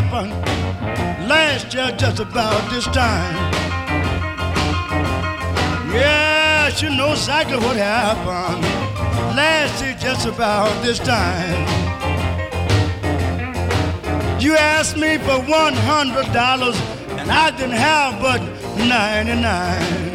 happened last year just about this time. Yes, you know exactly what happened last year just about this time. You asked me for $100 and I didn't have but 99.